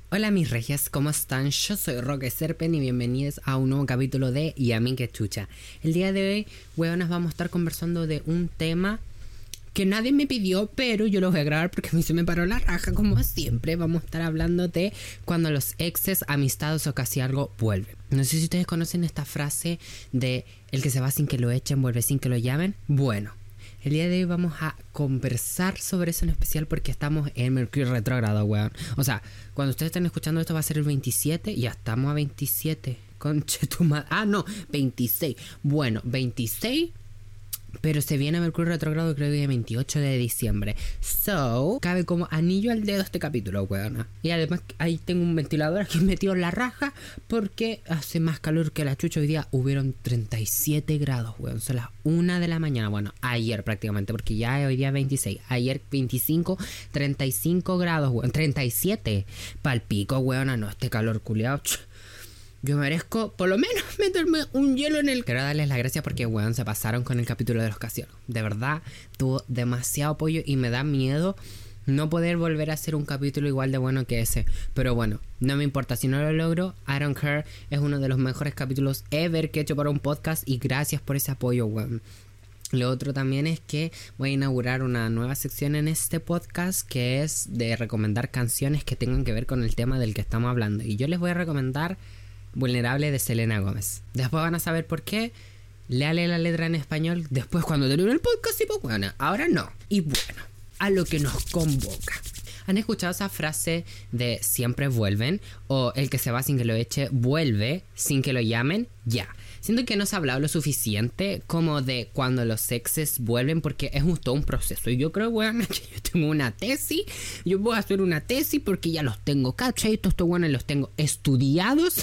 Hola mis regias, ¿cómo están? Yo soy Roque Serpen y bienvenidos a un nuevo capítulo de Y a mí que chucha. El día de hoy, weonas, vamos a estar conversando de un tema que nadie me pidió, pero yo lo voy a grabar porque a mí se me paró la raja como siempre. Vamos a estar hablando de cuando los exes, amistades o casi algo vuelven. No sé si ustedes conocen esta frase de el que se va sin que lo echen, vuelve sin que lo llamen. Bueno, el día de hoy vamos a conversar sobre eso en especial porque estamos en Mercurio retrógrado, weón. O sea, cuando ustedes estén escuchando esto va a ser el 27 y ya estamos a 27. Conche tu madre. Ah, no, 26. Bueno, 26. Pero se viene Mercurio retrógrado creo que el 28 de diciembre. So, cabe como anillo al dedo este capítulo, weón. Y además ahí tengo un ventilador aquí metido en la raja porque hace más calor que la chucha. Hoy día hubieron 37 grados, weón. Son las 1 de la mañana. Bueno, ayer prácticamente, porque ya hoy día 26. Ayer 25, 35 grados, weón. 37. Palpico, weón. No, este calor culiado. Yo merezco por lo menos meterme un hielo en el... Quiero darles las gracias porque, weón, se pasaron con el capítulo de los casinos. De verdad, tuvo demasiado apoyo y me da miedo no poder volver a hacer un capítulo igual de bueno que ese. Pero bueno, no me importa. Si no lo logro, I don't care. Es uno de los mejores capítulos ever que he hecho para un podcast y gracias por ese apoyo, weón. Lo otro también es que voy a inaugurar una nueva sección en este podcast que es de recomendar canciones que tengan que ver con el tema del que estamos hablando. Y yo les voy a recomendar Vulnerable de Selena Gómez. Después van a saber por qué. Léale la letra en español después cuando termine el podcast y pues bueno, ahora no. Y bueno, a lo que nos convoca. ¿Han escuchado esa frase de siempre vuelven? O el que se va sin que lo eche vuelve sin que lo llamen ya. Siento que no se ha hablado lo suficiente como de cuando los exes vuelven porque es todo un proceso. Y yo creo, weón, que yo tengo una tesis. Yo puedo hacer una tesis porque ya los tengo, ¿cachai? Estos weones los tengo estudiados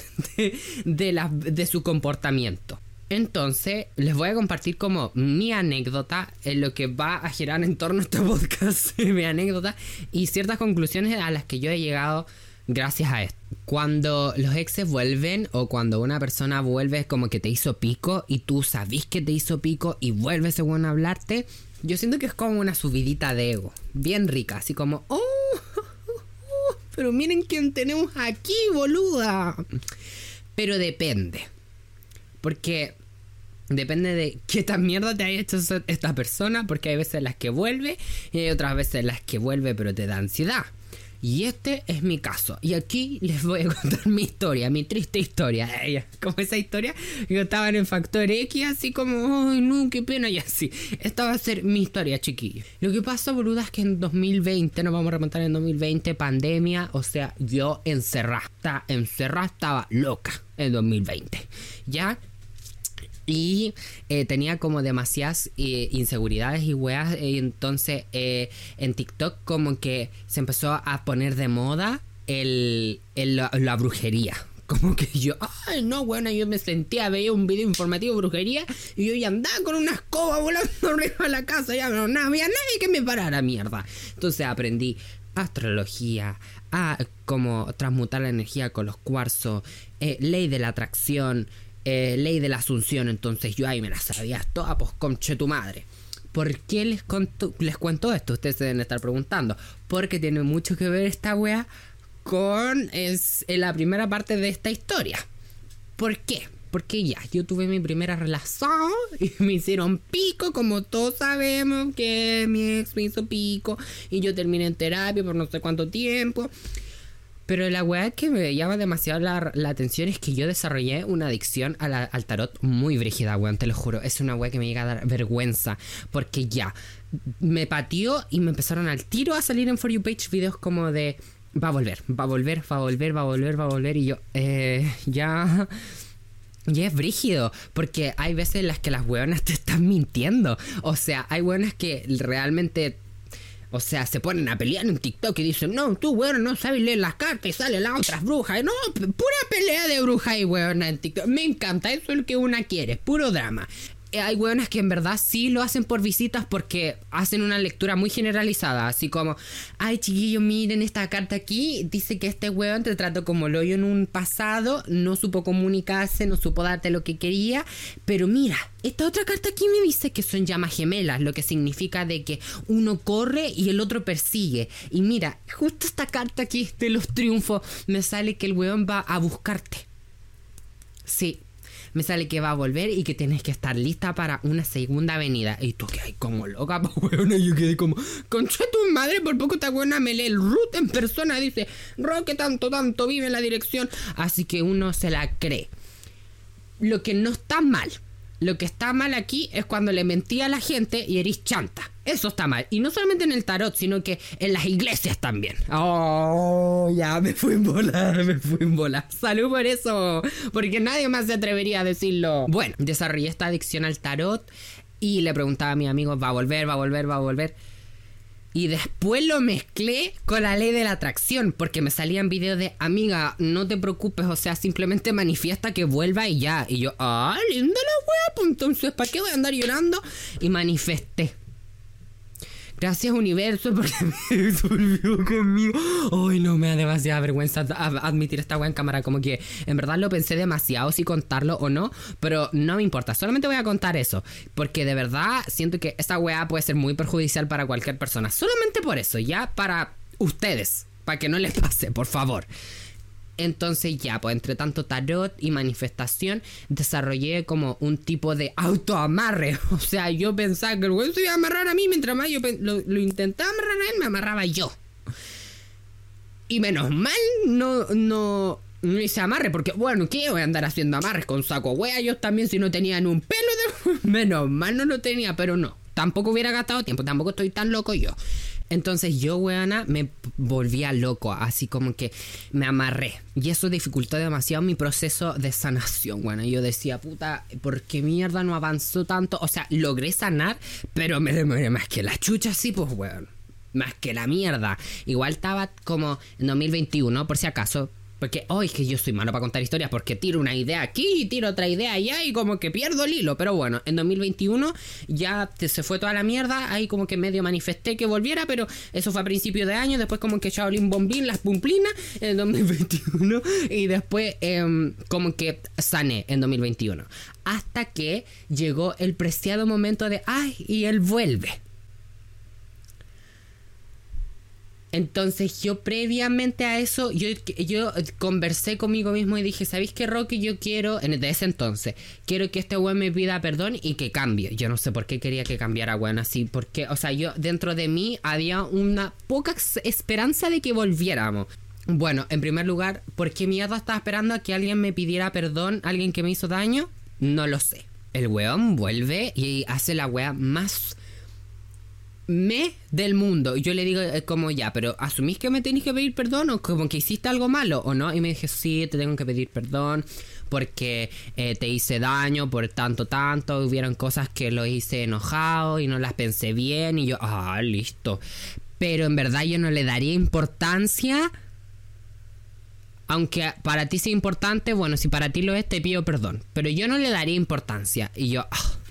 de su comportamiento. Entonces, les voy a compartir como mi anécdota en lo que va a girar en torno a este podcast. Mi anécdota y ciertas conclusiones a las que yo he llegado gracias a esto. Cuando los exes vuelven o cuando una persona vuelve es como que te hizo pico y tú sabís que te hizo pico y vuelve ese bueno a hablarte, yo siento que es como una subidita de ego, bien rica, así como pero miren quién tenemos aquí, boluda. Pero depende, porque depende de qué tan mierda te haya hecho esta persona, porque hay veces en las que vuelve y hay otras veces en las que vuelve pero te da ansiedad. Y este es mi caso. Y aquí les voy a contar mi historia, mi triste historia. Como esa historia que estaba en el Factor X, así como, ay no, qué pena, y así. Esta va a ser mi historia, chiquillos. Lo que pasa, boluda, es que en 2020, nos vamos a remontar en 2020, pandemia, o sea, yo encerrada, estaba loca en 2020. ¿Ya? Y tenía como demasiadas inseguridades y weas. Entonces en TikTok como que se empezó a poner de moda la brujería. Como que yo, ay no, bueno, yo me sentía, veía un video informativo de brujería y yo ya andaba con una escoba volando arriba de la casa. Ya no había nadie que me parara, mierda. Entonces aprendí astrología, a como transmutar la energía con los cuarzos, ley de la atracción, ley de la asunción. Entonces yo ahí me la sabía toda, pues conche tu madre. ¿Por qué les cuento esto? Ustedes se deben estar preguntando. Porque tiene mucho que ver esta wea con la primera parte de esta historia. ¿Por qué? Porque ya, yo tuve mi primera relación y me hicieron pico, como todos sabemos que mi ex me hizo pico y yo terminé en terapia por no sé cuánto tiempo. Pero la weá que me llama demasiado la atención es que yo desarrollé una adicción al tarot muy brígida, weón, te lo juro. Es una weá que me llega a dar vergüenza. Porque ya, me pateó y me empezaron al tiro a salir en For You Page videos como de va a volver. Y yo, ya es brígido, porque hay veces en las que las weonas te están mintiendo. O sea, hay weonas que realmente... O sea, se ponen a pelear en TikTok y dicen, no, tú, weón, no sabes leer las cartas y salen las otras brujas. No, pura pelea de brujas y weón en TikTok. Me encanta, eso es lo que una quiere, puro drama. hay hueonas que en verdad sí lo hacen por visitas porque hacen una lectura muy generalizada, así como, ay chiquillos, miren esta carta aquí, dice que este hueón te trató como el hoyo en un pasado, no supo comunicarse, no supo darte lo que quería, pero mira, esta otra carta aquí me dice que son llamas gemelas, lo que significa de que uno corre y el otro persigue. Y mira, justo esta carta aquí de los triunfos me sale que el hueón va a buscarte. Sí, me sale que va a volver y que tienes que estar lista para una segunda venida. Y tú que hay como loca, pues hueona, yo quedé como, concha tu madre, por poco esta hueona me lee el root en persona, dice, Roque tanto vive en la dirección. Así que uno se la cree. Lo que no está mal. Lo que está mal aquí es cuando le mentí a la gente y eres chanta. Eso está mal. Y no solamente en el tarot, sino que en las iglesias también. Oh, ya me fui en volar. Salud por eso. Porque nadie más se atrevería a decirlo. Bueno, desarrollé esta adicción al tarot y le preguntaba a mis amigos, va a volver. Y después lo mezclé con la ley de la atracción, porque me salían videos de, amiga, no te preocupes, o sea, simplemente manifiesta que vuelva y ya. Y yo, linda la wea, pues entonces, ¿para qué voy a andar llorando? Y manifesté. Gracias universo porque me volvió conmigo. Ay, no, me da demasiada vergüenza admitir esta wea en cámara. Como que en verdad lo pensé demasiado si contarlo o no, pero no me importa, solamente voy a contar eso, porque de verdad siento que esta wea puede ser muy perjudicial para cualquier persona. Solamente por eso, ya para ustedes, para que no les pase, por favor. Entonces ya, pues entre tanto tarot y manifestación desarrollé como un tipo de autoamarre. O sea, yo pensaba que el güey se iba a amarrar a mí, mientras más yo lo intentaba amarrar a él, me amarraba yo. Y menos mal no hice amarre, porque bueno, ¿qué voy a andar haciendo amarres con saco wea? Yo también, si no tenían un pelo de... Menos mal no lo tenía, pero no. Tampoco hubiera gastado tiempo, tampoco estoy tan loco yo. Entonces yo, weana, me volvía loco, así como que me amarré. Y eso dificultó demasiado mi proceso de sanación, weana. Yo decía, puta, ¿por qué mierda no avanzó tanto? O sea, logré sanar, pero me demoré más que la chucha, sí, pues, weón. Más que la mierda. Igual estaba como en 2021, por si acaso. Porque hoy es que yo soy malo para contar historias, porque tiro una idea aquí y tiro otra idea allá y como que pierdo el hilo. Pero bueno, en 2021 ya se fue toda la mierda. Ahí como que medio manifesté que volviera, pero eso fue a principio de año. Después como que Shaolin Bombín, las pumplinas en 2021. Y después como que sané en 2021. Hasta que llegó el preciado momento de, ay, y él vuelve. Entonces yo previamente a eso, yo conversé conmigo mismo y dije, ¿sabéis qué, Rocky? Yo quiero, de ese entonces, quiero que este weón me pida perdón y que cambie. Yo no sé por qué quería que cambiara, weón, así. Porque, o sea, yo dentro de mí había una poca esperanza de que volviéramos. Bueno, en primer lugar, ¿por qué mierda estaba esperando a que alguien me pidiera perdón? ¿Alguien que me hizo daño? No lo sé. El weón vuelve y hace la wea más... del mundo. Y yo le digo como, ya, pero ¿asumís que me tenéis que pedir perdón? ¿O como que hiciste algo malo o no? Y me dije, sí, te tengo que pedir perdón porque te hice daño por tanto. Hubieron cosas que lo hice enojado y no las pensé bien. Y yo, listo. Pero en verdad yo no le daría importancia. Aunque para ti sea importante, bueno, si para ti lo es, te pido perdón. Pero yo no le daría importancia. Y yo,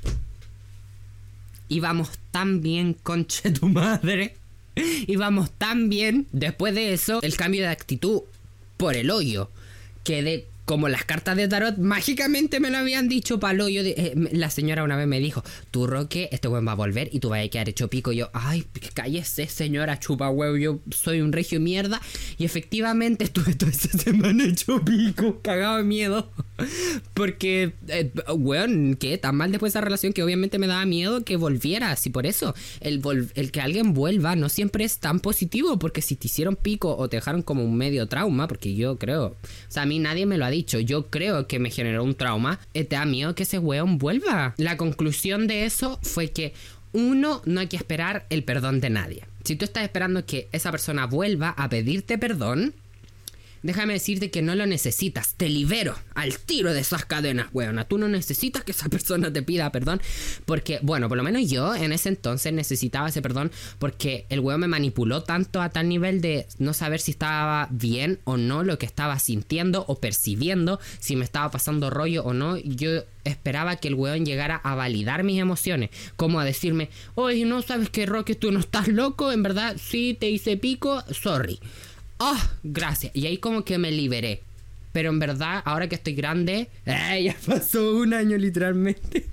íbamos tan bien, conche tu madre. Íbamos tan bien. Después de eso, el cambio de actitud por el hoyo. Quedé como las cartas de tarot mágicamente me lo habían dicho para el hoyo. La señora una vez me dijo, tú, Roque, este weón va a volver y tú vas a quedar hecho pico. Y yo, ay, cállese, señora chupa huevo, yo soy un regio mierda. Y efectivamente estuve toda esa semana hecho pico, cagado de miedo. Porque, weón, ¿qué? Tan mal después de esa relación que obviamente me daba miedo que volviera. Así por eso, el que alguien vuelva no siempre es tan positivo. Porque si te hicieron pico o te dejaron como un medio trauma, porque yo creo, o sea, a mí nadie me lo ha dicho, yo creo que me generó un trauma, te da miedo que ese weón vuelva. La conclusión de eso fue que uno, no hay que esperar el perdón de nadie. Si tú estás esperando que esa persona vuelva a pedirte perdón, déjame decirte que no lo necesitas. Te libero al tiro de esas cadenas, weona. Tú no necesitas que esa persona te pida perdón. Porque, bueno, por lo menos yo en ese entonces necesitaba ese perdón. Porque el weón me manipuló tanto a tal nivel de no saber si estaba bien o no lo que estaba sintiendo o percibiendo. Si me estaba pasando rollo o no. Yo esperaba que el weón llegara a validar mis emociones. Como a decirme, oye, ¿no sabes que Roque, tú no estás loco? En verdad, sí, te hice pico, sorry. Oh, gracias. Y ahí como que me liberé. Pero en verdad, ahora que estoy grande, ya pasó un año literalmente.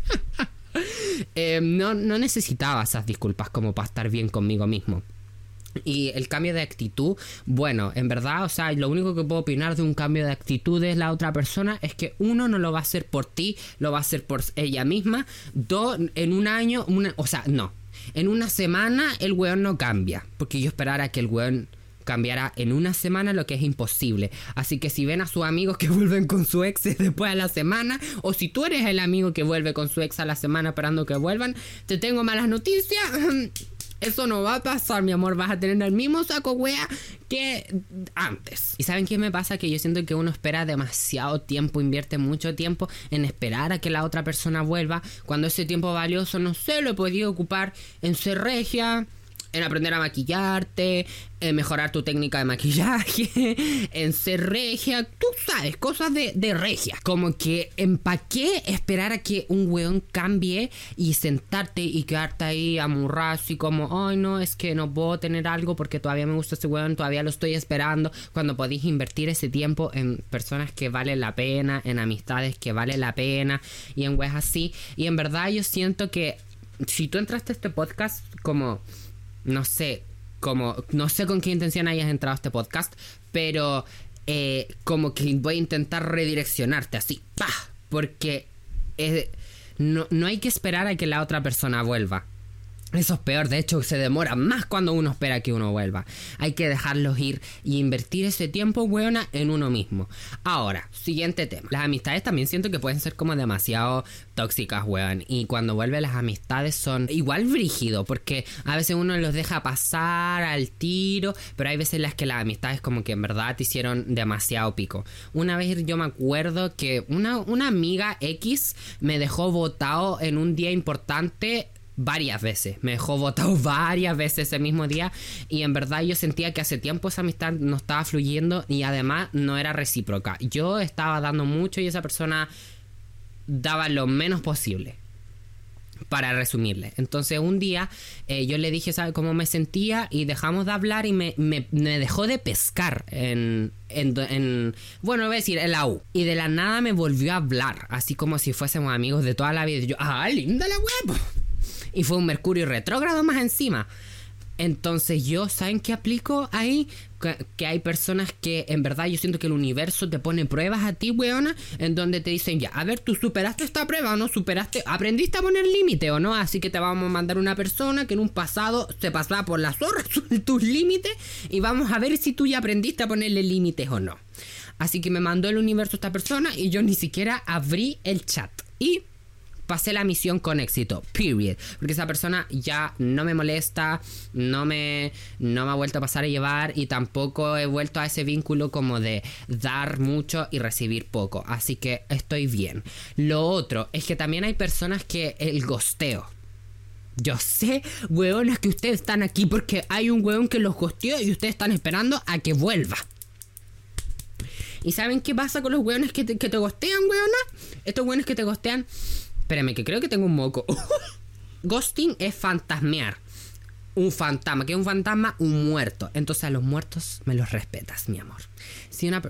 No necesitaba esas disculpas como para estar bien conmigo mismo. Y el cambio de actitud, bueno, en verdad, o sea, lo único que puedo opinar de un cambio de actitud de la otra persona es que uno, no lo va a hacer por ti, lo va a hacer por ella misma. Dos, en un año, en una semana el weón no cambia. Porque yo esperara que el weón cambiará en una semana, lo que es imposible. Así que si ven a sus amigos que vuelven con su ex después a la semana, o si tú eres el amigo que vuelve con su ex a la semana esperando que vuelvan, te tengo malas noticias. Eso no va a pasar, mi amor. Vas a tener el mismo saco wea que antes. ¿Y saben qué me pasa? Que yo siento que uno espera demasiado tiempo, invierte mucho tiempo en esperar a que la otra persona vuelva, cuando ese tiempo valioso, no sé, lo he podido ocupar en ser regia, en aprender a maquillarte, en mejorar tu técnica de maquillaje, en ser regia, tú sabes, cosas de regia. Como que ¿pa' qué esperar a que un weón cambie y sentarte y quedarte ahí amurrado así como, ay no, es que no puedo tener algo porque todavía me gusta ese weón, todavía lo estoy esperando, cuando podéis invertir ese tiempo en personas que valen la pena, en amistades que valen la pena y en weas así? Y en verdad yo siento que si tú entraste a este podcast como... No sé con qué intención hayas entrado a este podcast, pero como que voy a intentar redireccionarte así, ¡pah! Porque no hay que esperar a que la otra persona vuelva. Eso es peor, de hecho se demora más cuando uno espera que uno vuelva. Hay que dejarlos ir y invertir ese tiempo, weona, en uno mismo. Ahora, siguiente tema. Las amistades también siento que pueden ser como demasiado tóxicas, weón. Y cuando vuelven las amistades son igual brígido, porque a veces uno los deja pasar al tiro, pero hay veces en las que las amistades como que en verdad te hicieron demasiado pico. Una vez yo me acuerdo que una amiga X me dejó botado en un día importante varias veces. Me dejó botado varias veces ese mismo día y en verdad yo sentía que hace tiempo esa amistad no estaba fluyendo y además no era recíproca. Yo estaba dando mucho y esa persona daba lo menos posible, para resumirle. Entonces un día yo le dije, ¿sabe cómo me sentía? Y dejamos de hablar y me dejó de pescar en bueno, voy a decir, en la U. Y de la nada me volvió a hablar, así como si fuésemos amigos de toda la vida. Y yo, linda la huevo. Y fue un Mercurio retrógrado más encima. Entonces yo, ¿saben qué aplico ahí? Que hay personas que en verdad yo siento que el universo te pone pruebas a ti, weona, en donde te dicen, ya, a ver, ¿tú superaste esta prueba o no superaste? ¿Aprendiste a poner límite o no? Así que te vamos a mandar una persona que en un pasado se pasaba por las zorras tus límites y vamos a ver si tú ya aprendiste a ponerle límites o no. Así que me mandó el universo esta persona y yo ni siquiera abrí el chat. Y pasé la misión con éxito, period. Porque esa persona ya no me molesta, no me ha vuelto a pasar a llevar y tampoco he vuelto a ese vínculo como de dar mucho y recibir poco. Así que estoy bien. Lo otro es que también hay personas que el gosteo. Yo sé, hueones, que ustedes están aquí porque hay un hueón que los gosteó y ustedes están esperando a que vuelva. ¿Y saben qué pasa con los hueones que te gostean, hueona? Estos hueones que te gostean... Espérame, que creo que tengo un moco. Ghosting es fantasmear. Un fantasma. ¿Qué es un fantasma? Un muerto. Entonces a los muertos me los respetas, mi amor. Si una...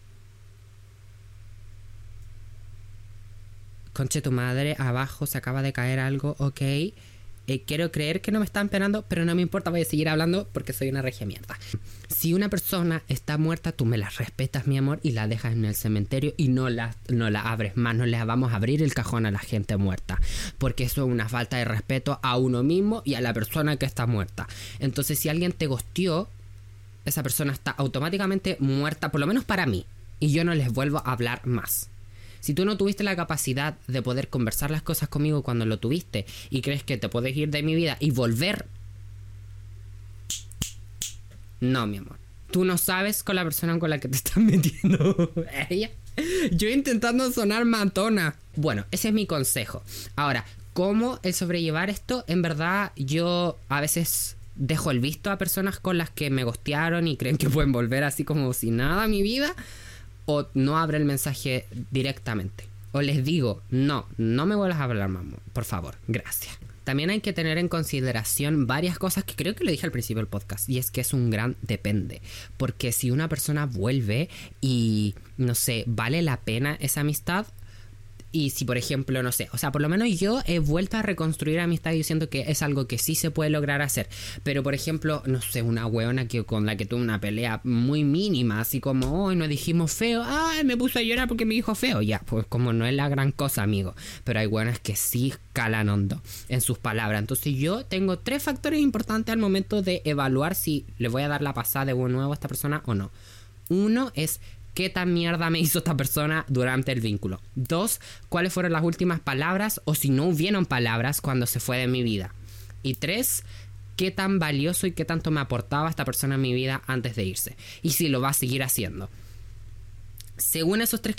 Conche tu madre, abajo se acaba de caer algo, ok. Quiero creer que no me están penando, pero no me importa, voy a seguir hablando porque soy una regia mierda. Si una persona está muerta, tú me la respetas, mi amor, y la dejas en el cementerio y no la abres más, no le vamos a abrir el cajón a la gente muerta, porque eso es una falta de respeto a uno mismo y a la persona que está muerta. Entonces, si alguien te gosteó, esa persona está automáticamente muerta, por lo menos para mí, y yo no les vuelvo a hablar más. Si tú no tuviste la capacidad de poder conversar las cosas conmigo cuando lo tuviste y crees que te puedes ir de mi vida y volver... No, mi amor. tú no sabes con la persona con la que te estás metiendo. Ella. Yo intentando sonar matona. Bueno, ese es mi consejo. Ahora, ¿cómo el sobrellevar esto? En verdad, yo a veces dejo el visto a personas con las que me ghostearon y creen que pueden volver así como si nada a mi vida. O no abro el mensaje directamente. O les digo, no me vuelvas a hablar, mamá. Por favor, gracias. También hay que tener en consideración varias cosas que creo que lo dije al principio del podcast. Y es que es un gran depende. Porque si una persona vuelve y, no sé, vale la pena esa amistad. Y si, por ejemplo, no sé, o sea, por lo menos yo he vuelto a reconstruir amistad y yo siento que es algo que sí se puede lograr hacer. Pero, por ejemplo, no sé, una huevona con la que tuve una pelea muy mínima, así como, hoy nos dijimos feo, ay, me puse a llorar porque me dijo feo. Ya, pues como no es la gran cosa, amigo. Pero hay huevonas que sí calan hondo en sus palabras. Entonces yo tengo 3 factores importantes al momento de evaluar si le voy a dar la pasada de nuevo a esta persona o no. 1 es... ¿qué tan mierda me hizo esta persona durante el vínculo? 2, ¿cuáles fueron las últimas palabras o si no hubieron palabras cuando se fue de mi vida? Y 3, ¿qué tan valioso y qué tanto me aportaba esta persona en mi vida antes de irse? Y si lo va a seguir haciendo. Según esos 3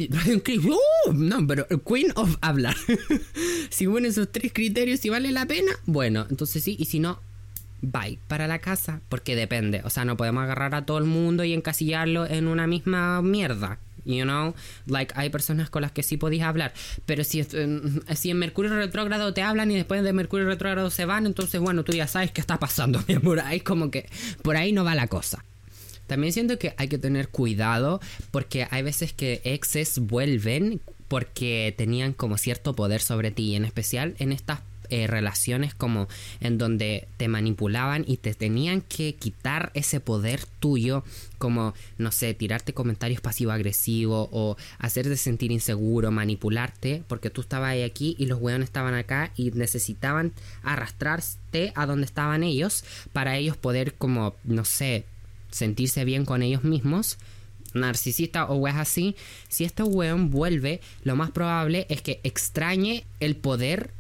no, pero Queen of hablar. Según esos 3 criterios, si vale la pena, bueno, entonces sí, y si no, bye, para la casa, porque depende, o sea, no podemos agarrar a todo el mundo y encasillarlo en una misma mierda, you know, like, hay personas con las que sí podéis hablar, pero si en Mercurio retrógrado te hablan y después de Mercurio retrógrado se van, entonces bueno, tú ya sabes qué está pasando, mi amor, ahí como que por ahí no va la cosa. También siento que hay que tener cuidado porque hay veces que exes vuelven porque tenían como cierto poder sobre ti, y en especial en estas relaciones como en donde te manipulaban y te tenían que quitar ese poder tuyo, como, no sé, tirarte comentarios pasivo-agresivos o hacerte sentir inseguro, manipularte, porque tú estabas ahí aquí y los weones estaban acá y necesitaban arrastrarte a donde estaban ellos para ellos poder como, no sé, sentirse bien con ellos mismos. Narcisista o weas así. Si este weón vuelve, lo más probable es que extrañe el poder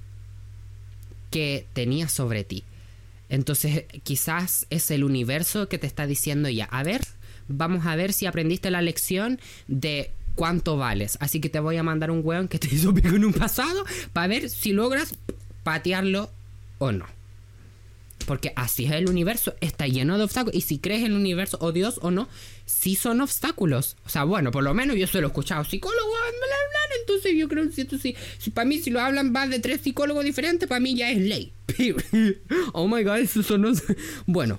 que tenía sobre ti. Entonces quizás es el universo que te está diciendo ya, a ver, vamos a ver si aprendiste la lección de cuánto vales, así que te voy a mandar un weón que te hizo pico en un pasado para ver si logras patearlo o no. Porque así es el universo, está lleno de obstáculos. Y si crees en el universo, o Dios o no, sí son obstáculos. O sea, bueno, por lo menos yo se lo he escuchado psicólogos hablar. Entonces yo creo que si para mí si lo hablan más de 3 psicólogos diferentes, para mí ya es ley. Oh my god, eso no... Bueno.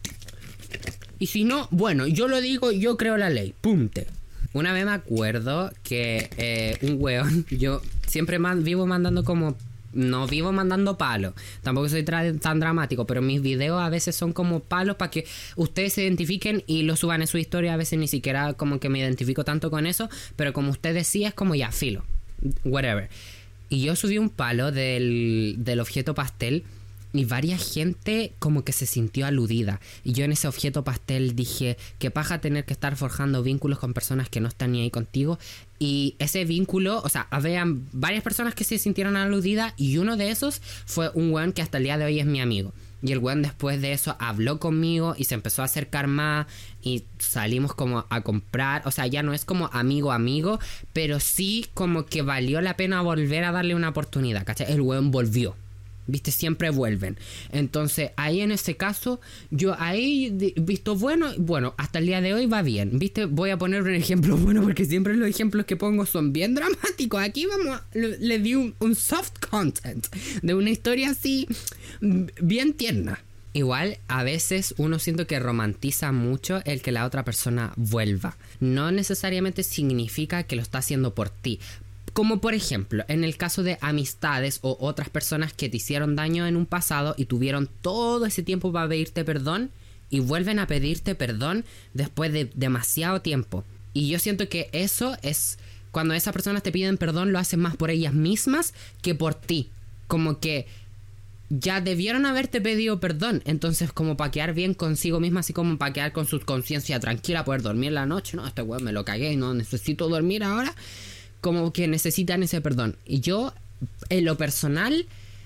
Y si no, bueno, yo lo digo, yo creo la ley. Punte. Una vez me acuerdo que un weón, yo siempre vivo mandando como... No vivo mandando palos, tampoco soy tan dramático, pero mis videos a veces son como palos para que ustedes se identifiquen y lo suban en su historia. A veces ni siquiera como que me identifico tanto con eso, pero como usted decía, es como ya, filo, whatever. Y yo subí un palo del objeto pastel y varias gente como que se sintió aludida. Y yo en ese objeto pastel dije, qué paja tener que estar forjando vínculos con personas que no están ni ahí contigo. Y ese vínculo, o sea, habían varias personas que se sintieron aludidas y uno de esos fue un weón que hasta el día de hoy es mi amigo. Y el weón después de eso habló conmigo y se empezó a acercar más y salimos como a comprar. O sea, ya no es como amigo, pero sí como que valió la pena volver a darle una oportunidad, ¿cachai? El weón volvió. ¿Viste? Siempre vuelven. Entonces, ahí en ese caso, yo ahí visto bueno, hasta el día de hoy va bien. ¿Viste? Voy a poner un ejemplo bueno porque siempre los ejemplos que pongo son bien dramáticos. Aquí le di un soft content de una historia así bien tierna. Igual, a veces uno siento que romantiza mucho el que la otra persona vuelva. No necesariamente significa que lo está haciendo por ti. Como por ejemplo, en el caso de amistades o otras personas que te hicieron daño en un pasado y tuvieron todo ese tiempo para pedirte perdón y vuelven a pedirte perdón después de demasiado tiempo. Y yo siento que eso es cuando esas personas te piden perdón, lo hacen más por ellas mismas que por ti. Como que ya debieron haberte pedido perdón. Entonces como para quedar bien consigo misma, así como para quedar con su conciencia tranquila, poder dormir en la noche. No, este weón me lo cagué, no necesito dormir ahora. Como que necesitan ese perdón. Y yo, en lo personal,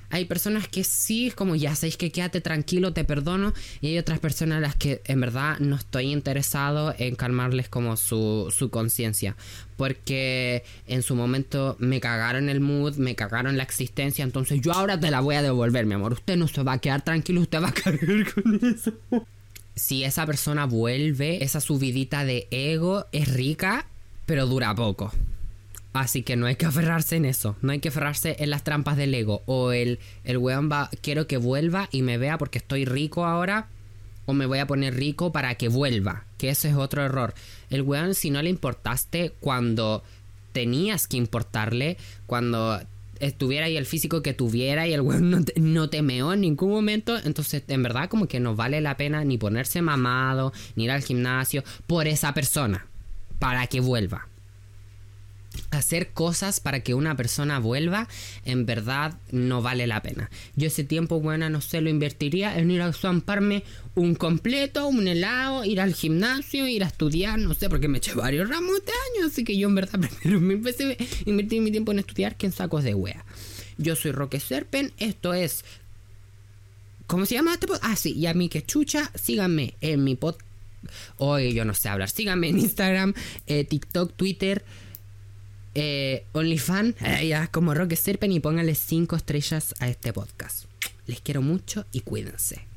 Hay personas que sí, es como ya sabéis que quédate tranquilo, te perdono. Y hay otras personas a las que en verdad no estoy interesado en calmarles como su conciencia. Porque en su momento me cagaron el mood, me cagaron la existencia. Entonces yo ahora te la voy a devolver, mi amor. Usted no se va a quedar tranquilo, usted va a cargar con eso. Si esa persona vuelve, esa subidita de ego es rica, pero dura poco. Así que no hay que aferrarse en eso. No hay que aferrarse en las trampas del ego. O el weón va, quiero que vuelva y me vea porque estoy rico ahora. O me voy a poner rico para que vuelva. Que ese es otro error. El weón, si no le importaste cuando tenías que importarle, cuando estuviera ahí el físico que tuviera y el weón no te meó en ningún momento, entonces en verdad como que no vale la pena ni ponerse mamado, ni ir al gimnasio por esa persona. Para que vuelva. Hacer cosas para que una persona vuelva, en verdad no vale la pena. Yo ese tiempo, bueno, no sé, lo invertiría en ir a zamparme un completo, un helado, ir al gimnasio, ir a estudiar, no sé, porque me eché varios ramos de años, así que yo en verdad prefiero 1000 veces invertir mi tiempo en estudiar que en sacos de wea. Yo soy Roque Serpen, esto es... ¿Cómo se llama este podcast? Ah, sí, y a mí que chucha, síganme en mi podcast. Hoy yo no sé hablar, síganme en Instagram, TikTok, Twitter... OnlyFans, ya como Roque Serpen, y pónganle 5 estrellas a este podcast. Les quiero mucho y cuídense.